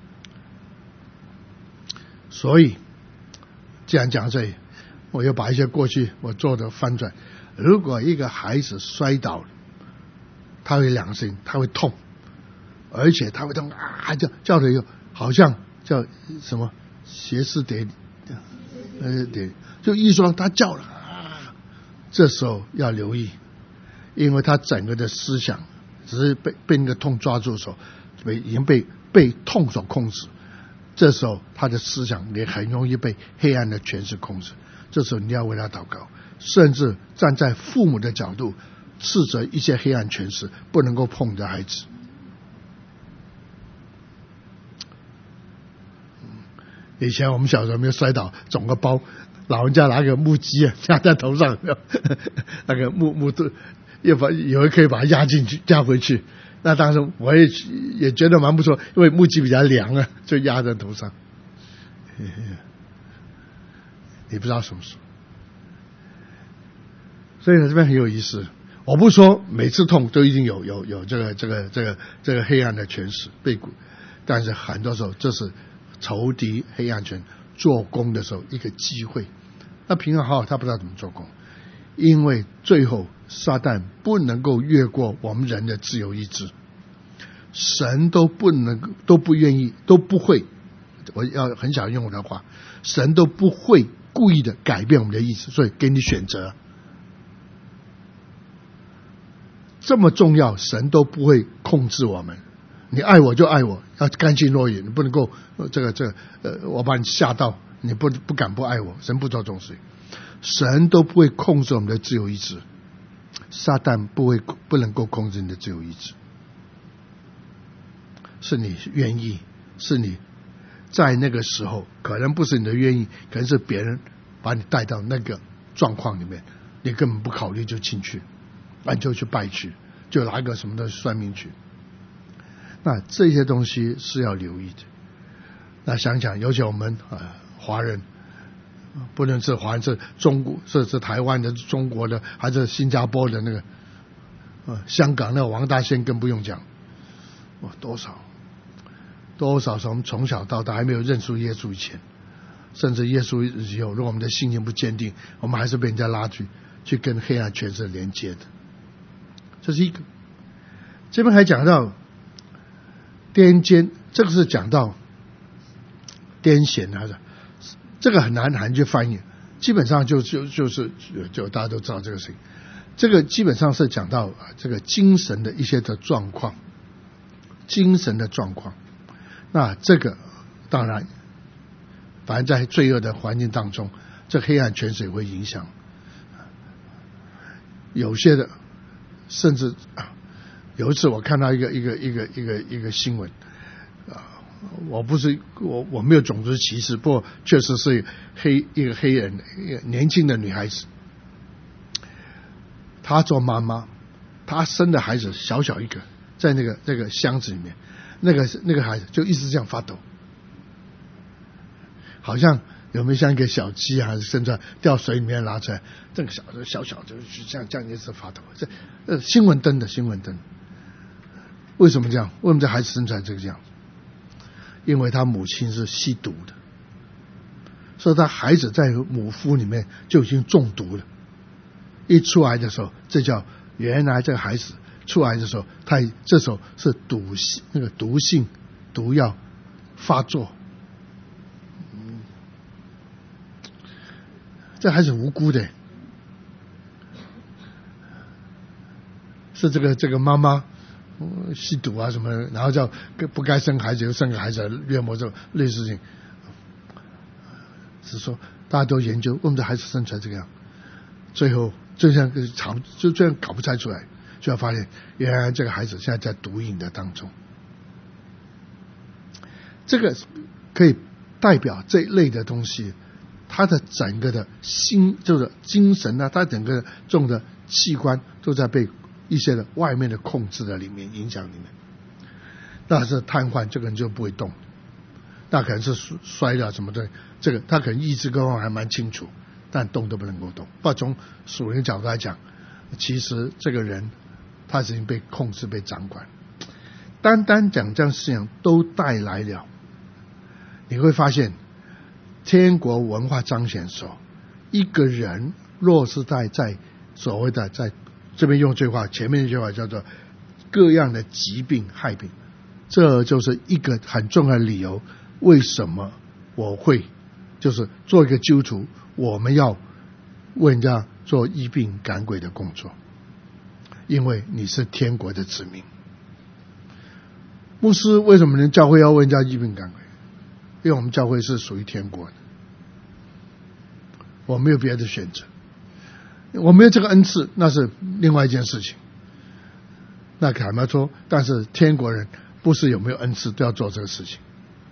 所以，既然讲这里，我又把一些过去我做的翻转。如果一个孩子摔倒了，他会两个事情，他会痛，而且他会痛啊，叫叫的又好像叫什么歇斯底里，呃，对，就一说他叫了。这时候要留意，因为他整个的思想只是被被那个痛抓住的时候，被已经被被痛所控制。这时候他的思想也很容易被黑暗的权势控制。这时候你要为他祷告，甚至站在父母的角度，斥责一些黑暗权势不能够碰的孩子。以前我们小时候没有摔倒，肿个包。老人家拿个木屐啊压在头上，那个木木头，又把有人可以把它压进去，压回去。那当时我也也觉得蛮不错，因为木屐比较凉啊，就压在头上。你不知道什么时候，所以呢这边很有意思。我不说每次痛都一定有有有这个这个这个这个黑暗的权势被鼓，但是很多时候这是仇敌黑暗权做工的时候一个机会。那平常好他不知道怎么做工，因为最后撒旦不能够越过我们人的自由意志，神都不能都不愿意都不会，我要很想用我的话，神都不会故意的改变我们的意志，所以给你选择这么重要，神都不会控制我们。你爱我就爱我，要甘心乐意，你不能够、呃、这个这个呃，我把你吓到，你不不敢不爱我，神不做这种事情，神都不会控制我们的自由意志，撒旦不会不能够控制你的自由意志，是你愿意，是你在那个时候，可能不是你的愿意，可能是别人把你带到那个状况里面，你根本不考虑就进去，那你就去拜去，就拿一个什么的算命去。那这些东西是要留意的。那想想，尤其我们啊华人，不论是华人是中国是是台湾的、中国的，还是新加坡的那个，呃香港那个王大仙更不用讲，哇多少多少从从小到大还没有认出耶稣以前，甚至耶稣以后，如果我们的信心不坚定，我们还是被人家拉去去跟黑暗权势连接的。这是一个。这边还讲到癫痫，这个是讲到癫痫还是这个很难很难去翻译，基本上就就就是就大家都知道这个事情。这个基本上是讲到这个精神的一些的状况，精神的状况。那这个当然，反正在罪恶的环境当中， 这黑暗权势也会影响。有些的，甚至有一次我看到一个一个一个一个一个新闻，啊，我不是我我没有种族歧视，不过确实是黑一个黑人一个年轻的女孩子，她做妈妈，她生的孩子小小一个，在那个那个箱子里面，那个那个孩子就一直这样发抖，好像有没有像一个小鸡啊，甚至掉水里面拿出来，这个小小小就这样这样一直发抖。这呃新闻登的新闻登，为什么这样？为什么这孩子生出来这个样？因为他母亲是吸毒的，所以他孩子在母腹里面就已经中毒了。一出来的时候，这叫原来这个孩子出来的时候，他这时候是毒性那个毒性毒药发作。嗯，这孩子无辜的，是这个这个妈妈吸毒啊什么，然后叫不该生孩子又生个孩子，虐魔这种类似事情。是说大家都研究为什么这孩子生出来这个样，最后就像长就这样搞不猜出来，就要发现原来这个孩子现在在毒瘾的当中。这个可以代表这一类的东西，他的整个的心就是精神啊，他整个这种的器官都在被一些的外面的控制在里面影响里面。那是瘫痪，这个人就不会动，那可能是摔了什么的，这个他可能意志各方面还蛮清楚，但动都不能够动。不过从属灵角度来讲，其实这个人他已经被控制被掌管。单单讲这样事情都带来了，你会发现天国文化彰显的时候，一个人若是在在所谓的在这边用这句话，前面一句话叫做各样的疾病害病，这就是一个很重要的理由，为什么我会就是做一个基督徒，我们要为人家做医病赶鬼的工作，因为你是天国的子民。牧师为什么人教会要为人家医病赶鬼？因为我们教会是属于天国的，我没有别的选择，我没有这个恩赐那是另外一件事情。那坦白说，但是天国人不是有没有恩赐都要做这个事情。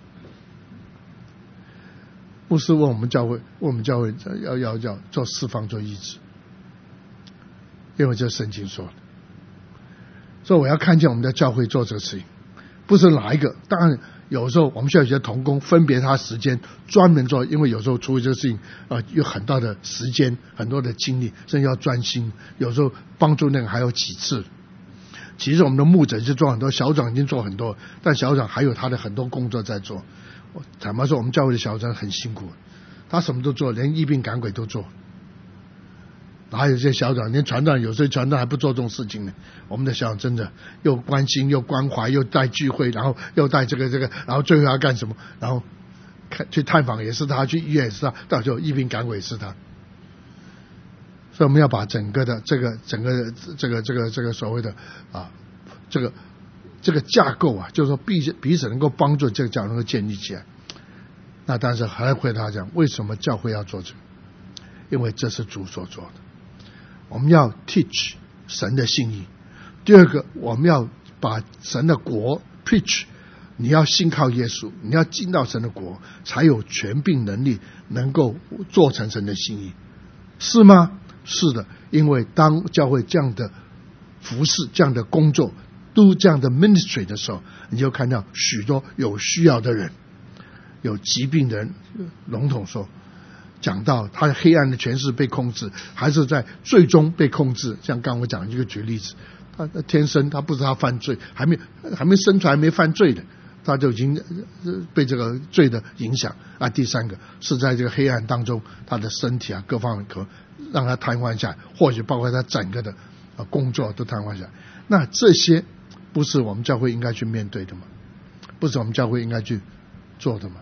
牧师问我们教会，问我们教会要要要做释放做医治，因为这圣经说的，所以我要看见我们的教会做这个事情，不是哪一个。当然有时候我们需要一些同工分别他时间专门做，因为有时候处理这个事情呃有很大的时间很多的精力，甚至要专心，有时候帮助那个还有几次。其实我们的牧者就做很多，小长已经做很多，但小长还有他的很多工作在做。坦白说，我们教会的小长很辛苦，他什么都做，连医病赶鬼都做。还有些小长，连传道有些传道还不做这种事情呢。我们的小长真的又关心又关怀，又带聚会，然后又带这个这个，然后最后要干什么？然后看去探访也是他，去医院也是他，到最后医病赶鬼也是他。所以我们要把整个的这个整个这个这个这个所谓的啊这个这个架构啊，就是说彼此彼此能够帮助这个架构能够建立起来。那但是还回答讲，为什么教会要做这个？因为这是主所做的。我们要 teach 神的信义。第二个，我们要把神的国 preach， 你要信靠耶稣，你要进到神的国，才有权柄能力能够做成神的信义，是吗？是的，因为当教会这样的服事这样的工作都这样的 ministry 的时候，你就看到许多有需要的人，有疾病的人，笼统说讲到他黑暗的权势被控制，还是在最终被控制。像刚我讲一个举例子，他天生他不知道他犯罪，还没还没生出来没犯罪的，他就已经被这个罪的影响啊。第三个是在这个黑暗当中，他的身体啊各方面可让他瘫痪下来，或许包括他整个的工作都瘫痪下来。那这些不是我们教会应该去面对的吗？不是我们教会应该去做的吗？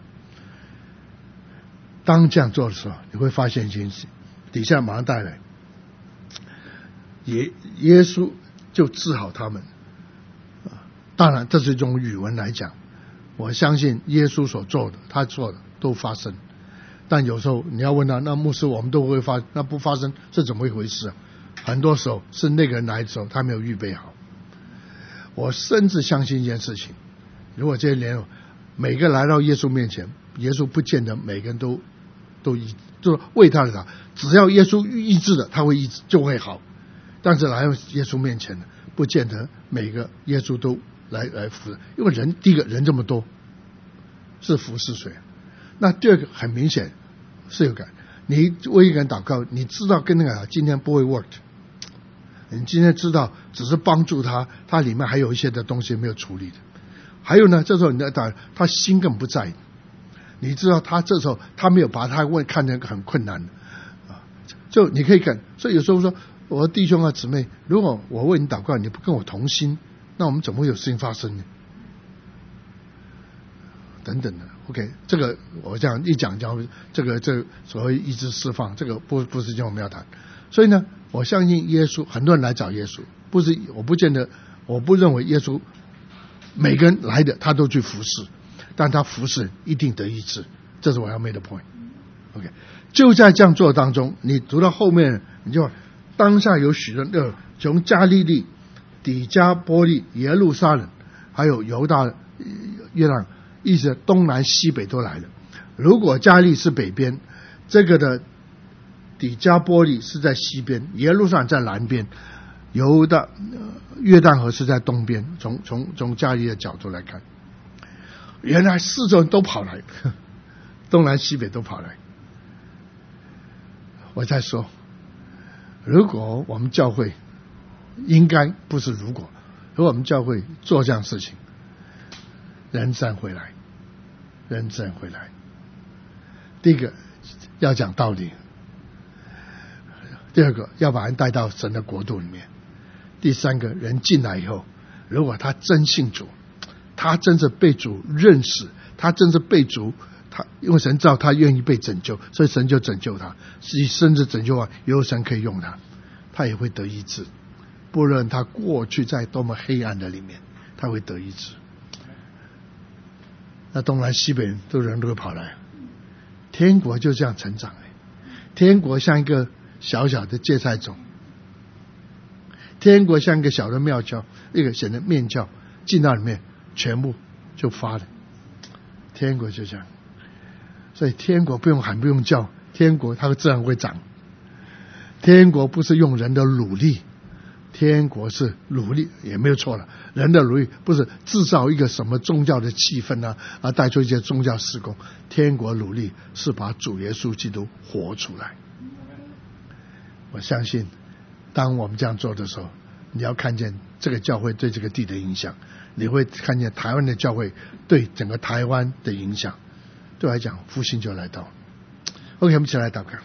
当这样做的时候，你会发现一件事，底下马上带来耶耶稣就治好他们。当然这是一种语文来讲，我相信耶稣所做的他做的都发生， 但有时候你要问他，那牧师我们都会发，那不发生是怎么一回事啊？很多时候是那个人来的时候他没有预备好。我甚至相信一件事情，如果这些人每个来到耶稣面前，耶稣不见得每个人都都医，就是为他的他，只要耶稣医治的，他会医治就会好。但是来到耶稣面前的，不见得每个耶稣都来来服侍，因为人第一个人这么多，是服侍谁？那第二个很明显是有感，你为一个人祷告，你知道跟那个今天不会 work， 你今天知道只是帮助他，他里面还有一些的东西没有处理的。还有呢，这时候你在祷，他心更不在，你知道他这时候他没有把他问看成很困难的啊，就你可以看。所以有时候说，我的弟兄啊姊妹，如果我为你祷告，你不跟我同心，那我们怎么会有事情发生呢？等等的 ，OK， 这个我这样一讲讲，这个这个所谓意志释放，这个不不是今天我们要谈。所以呢，我相信耶稣，很多人来找耶稣，不是我不见得，我不认为耶稣每个人来的他都去服侍，但他服侍一定得医治，这是我要 make the point。OK， 就在这样做当中，你读到后面，你就当下有许多人从加利利、底加波利、耶路撒冷，还有犹大、约旦。意思东南西北都来了。如果加利是北边，这个的底加波利是在西边，耶路撒冷在南边，犹大、约旦河是在东边。从从从加利的角度来看，原来四周人都跑来，东南西北都跑来。我再说，如果我们教会应该不是如果，如果我们教会做这样的事情，人自然会来，人自然会来。第一个要讲道理，第二个要把人带到神的国度里面，第三个人进来以后，如果他真信主，他真是被主认识，他真是被主，他因为神知道他愿意被拯救，所以神就拯救他，甚至拯救完有神可以用他，他也会得医治。不论他过去在多么黑暗的里面，他会得医治。那东南西北都人都会跑来，天国就这样成长。天国像一个小小的芥菜种，天国像一个小的庙教，一个小的面教，进到里面全部就发了。天国就这样，所以天国不用喊不用叫，天国它自然会长。天国不是用人的努力，天国是努力也没有错了，人的努力不是制造一个什么宗教的气氛啊，而带出一些宗教事工。天国努力是把主耶稣基督活出来。我相信当我们这样做的时候，你要看见这个教会对这个地的影响，你会看见台湾的教会对整个台湾的影响。对我来讲，复兴就来到。 OK， 我们一起来祷告。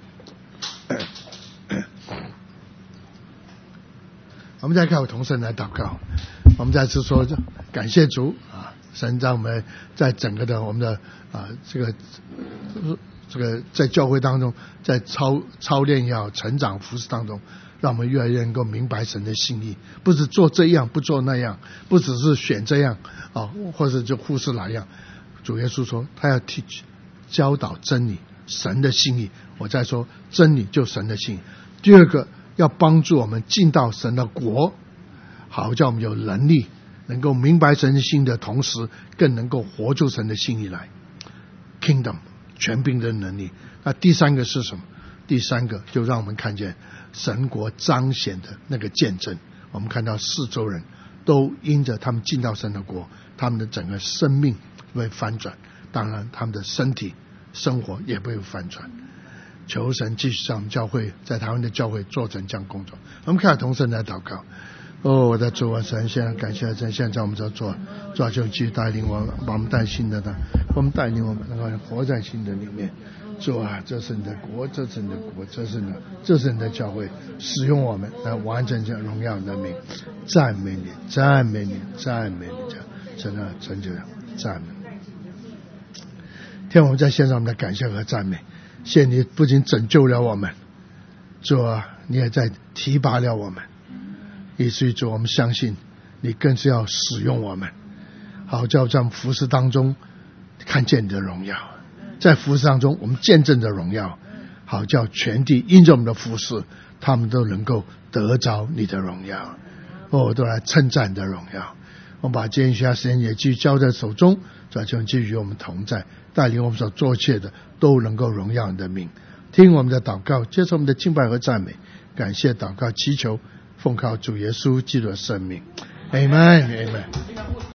我们再看我同声来祷告。我们再次说感谢主啊，神让我们在整个的我们的啊这个这个在教会当中，在操操练也好，成长服侍当中，让我们越来越能够明白神的心意，不是做这样不做那样，不只是选这样啊，或者就忽视哪样。主耶稣说他要 teach 教导真理，神的心意。我再说真理就神的心意。第二个要帮助我们进到神的国，好叫我们有能力能够明白神的心意的同时，更能够活出神的心意来。 Kingdom 权柄的能力。那第三个是什么？第三个就让我们看见神国彰显的那个见证。我们看到四周人都因着他们进到神的国，他们的整个生命会翻转，当然他们的身体生活也会翻转。求神继续让我们教会在台湾的教会做成这样工作。我们看同声来祷告。哦，我的主啊，神，现在感谢神，现在在我们这做，主啊，就继续带领我们，把我们带新的呢，我们带领我们能够活在新的里面。主啊，这是你的国，这是你的国，这是你的，这是你的教会，使用我们来完成这荣耀的名。赞美你，赞美你，赞美你，真的成就赞美。天，我们在献上我们的感谢和赞美。谢你不仅拯救了我们，主啊，你也在提拔了我们，以至于主我们相信你更是要使用我们，好叫在我们服事当中看见你的荣耀， 在服侍当中我们见证的荣耀，好叫全地因着我们的服侍，他们都能够得着你的荣耀，哦，都来称赞你的荣耀。我们把今天余下时间也继续交在手中，主求你继续与我们同在，带领我们所做一切的都能够荣耀你的名。听我们的祷告，接受我们的敬拜和赞美，感谢祷告祈求，奉靠主耶稣基督的圣名， Amen Amen。